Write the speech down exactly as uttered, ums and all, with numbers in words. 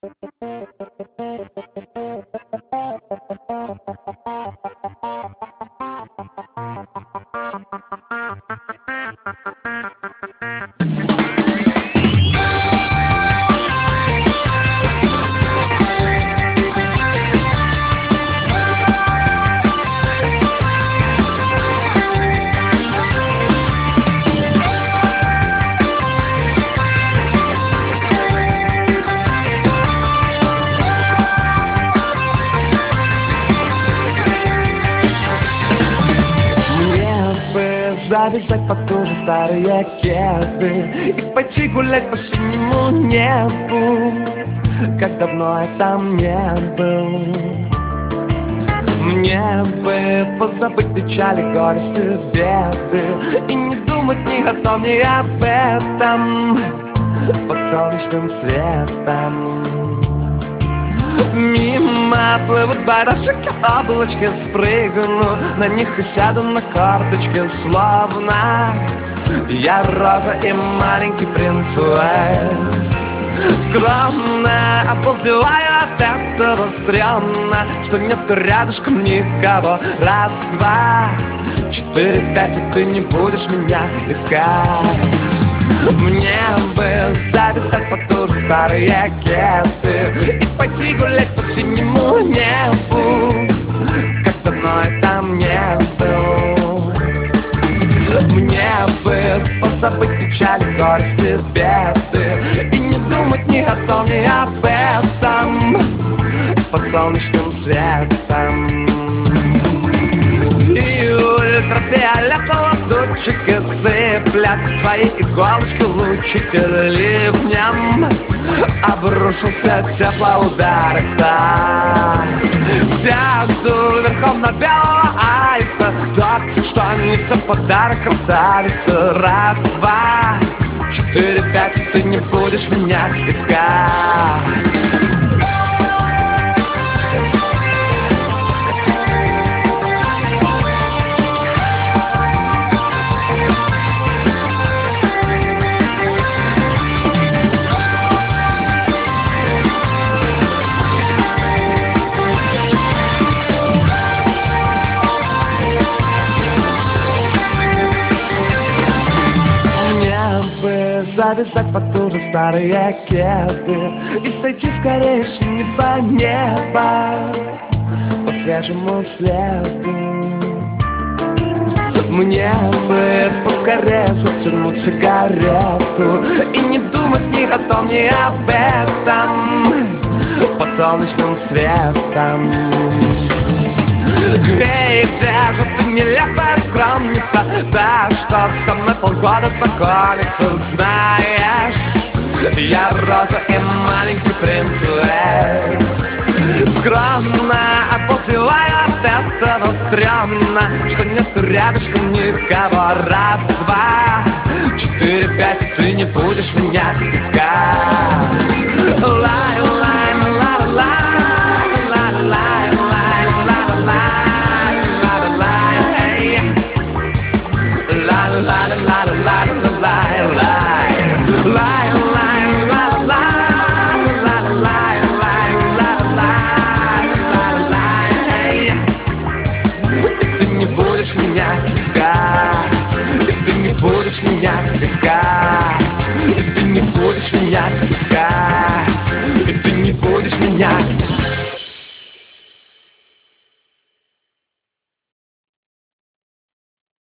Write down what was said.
Завязать потуже старые кеды и пойти гулять по синему небу, как давно я там не был. Мне бы позабыть печали, горести, беды и не думать ни о том, ни об этом под солнечным светом. Мимо плывут барашки, облачки, спрыгну на них и сяду на карточке, словно я роза и маленький принц Уэльс. Скромно оползеваю от этого стрёмно, что нету рядышком никого. Раз, два, четыре, пять, и ты не будешь меня искать. Мне бы завязать потуже старые кеды и пойти гулять по синему небу, как давно я там не был. Мне бы позабыть печали, горести, беды и не думать ни о том, ни об этом под солнечным светом. И ультрафиолетового лучики сыплят свои иголочки, лучики ливнем. Обрушился теплоудар, так сяду верхом на белого аиста, так что несет подарок красавица. Раз, два, четыре, пять, и ты не будешь меня искать. Завязать потуже старые кеды и сойти скорее с неба неба по свежему следу. Мне бы поскорее затянуть сигарету и не думать ни о том, ни об этом под солнечным светом. Эй, где же ты, нелепая скромница, да что со мной полгода знакомиться, знаешь? Я роза и маленький принц Уэльс. Скромно оползеваю от этого стрёмно, что нету рядышком никого. Раз, два, четыре, пять, и ты не будешь меня искать. Лай, лай, ла, ла, ла, ла, ла. Ты не будешь меня искать, ты не будешь меня искать, ты не будешь меня искать, ты не будешь меня искать.